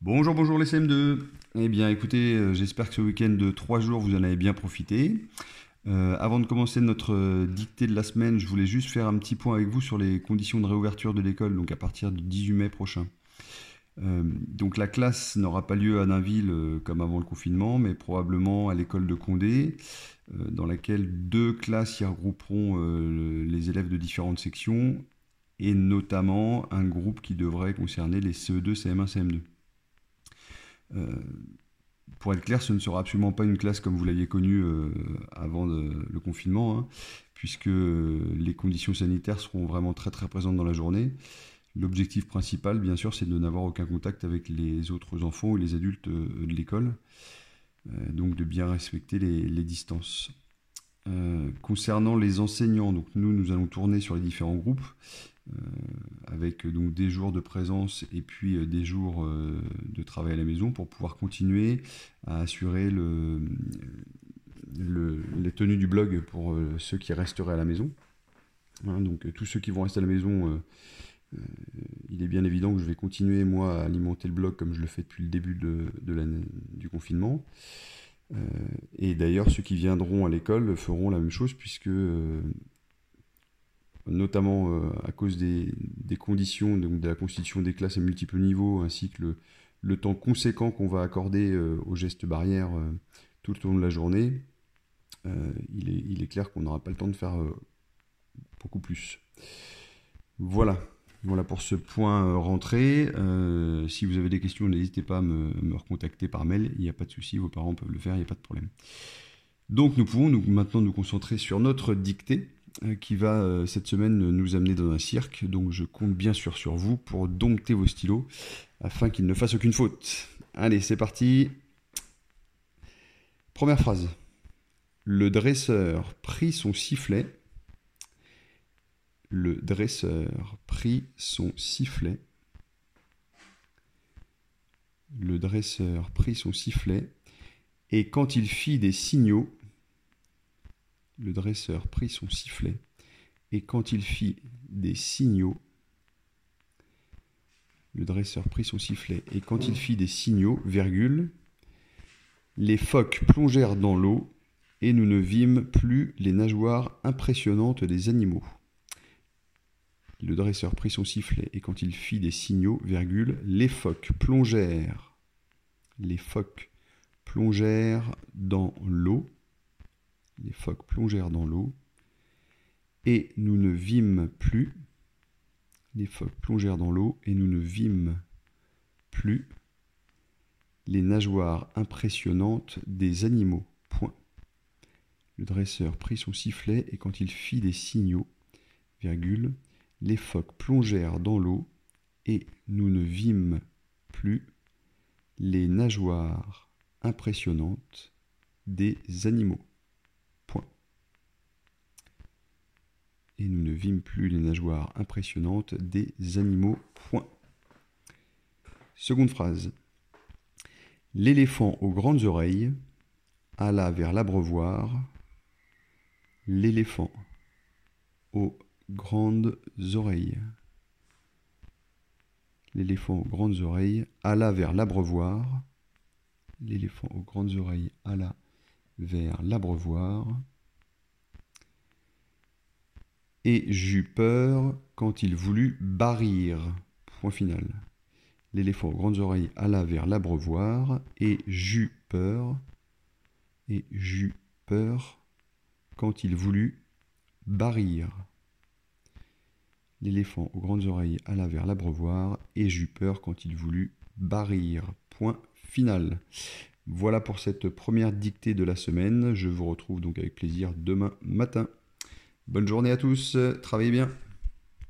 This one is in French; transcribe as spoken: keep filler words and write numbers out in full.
Bonjour, bonjour les C M deux. Eh bien écoutez, euh, j'espère que ce week-end de trois jours, vous en avez bien profité. Euh, avant de commencer notre euh, dictée de la semaine, je voulais juste faire un petit point avec vous sur les conditions de réouverture de l'école, donc à partir du dix-huit mai prochain. Euh, donc la classe n'aura pas lieu à Nainville euh, comme avant le confinement, mais probablement à l'école de Condé, euh, dans laquelle deux classes y regrouperont euh, les élèves de différentes sections, et notamment un groupe qui devrait concerner les C E deux, C M un, C M deux. Euh, pour être clair, ce ne sera absolument pas une classe comme vous l'aviez connue euh, avant de- le confinement, hein, puisque euh, les conditions sanitaires seront vraiment très très présentes dans la journée. L'objectif principal, bien sûr, c'est de n'avoir aucun contact avec les autres enfants ou les adultes euh, de l'école, euh, donc de bien respecter les, les distances. Euh, concernant les enseignants, donc nous, nous allons tourner sur les différents groupes, euh, avec donc des jours de présence et puis euh, des jours euh, de travail à la maison pour pouvoir continuer à assurer le, le- les tenues du blog pour euh, ceux qui resteraient à la maison. Hein, donc euh, tous ceux qui vont rester à la maison, euh, euh, il est bien évident que je vais continuer moi à alimenter le blog comme je le fais depuis le début de, de l'année du confinement. Euh, et d'ailleurs ceux qui viendront à l'école feront la même chose puisque euh, notamment euh, à cause des, des conditions, donc de la constitution des classes à multiples niveaux, ainsi que le, le temps conséquent qu'on va accorder euh, aux gestes barrières euh, tout au long de la journée, euh, il, est, il est clair qu'on n'aura pas le temps de faire euh, beaucoup plus. Voilà. Voilà pour ce point euh, rentrée. Euh, si vous avez des questions, n'hésitez pas à me, me recontacter par mail. Il n'y a pas de souci, vos parents peuvent le faire, il n'y a pas de problème. Donc nous pouvons nous, maintenant nous concentrer sur notre dictée euh, qui va euh, cette semaine nous amener dans un cirque. Donc je compte bien sûr sur vous pour dompter vos stylos afin qu'ils ne fassent aucune faute. Allez, c'est parti. Première phrase. Le dresseur prit son sifflet. Le dresseur prit son sifflet. Le dresseur prit son sifflet. Et quand il fit des signaux, le dresseur prit son sifflet. Et quand il fit des signaux, le dresseur prit son sifflet. Et quand il fit des signaux, virgule, les phoques plongèrent dans l'eau et nous ne vîmes plus les nageoires impressionnantes des animaux. Le dresseur prit son sifflet et quand il fit des signaux, virgule, les phoques plongèrent, les phoques plongèrent dans l'eau, les phoques plongèrent dans l'eau et nous ne vîmes plus, les phoques plongèrent dans l'eau et nous ne vîmes plus les nageoires impressionnantes des animaux. Point. Le dresseur prit son sifflet et quand il fit des signaux, virgule, les phoques plongèrent dans l'eau et nous ne vîmes plus les nageoires impressionnantes des animaux. Point. Et nous ne vîmes plus les nageoires impressionnantes des animaux. Point. Seconde phrase. L'éléphant aux grandes oreilles alla vers l'abreuvoir. L'éléphant aux grandes oreilles. L'éléphant aux grandes oreilles alla vers l'abreuvoir. L'éléphant aux grandes oreilles alla vers l'abreuvoir. Et j'eus peur quand il voulut barrir. Point final. L'éléphant aux grandes oreilles alla vers l'abreuvoir. Et j'eus peur. Et j'eus peur quand il voulut barrir. L'éléphant aux grandes oreilles alla vers l'abreuvoir et j'eus peur quand il voulut barrir. Point final. Voilà pour cette première dictée de la semaine. Je vous retrouve donc avec plaisir demain matin. Bonne journée à tous, travaillez bien.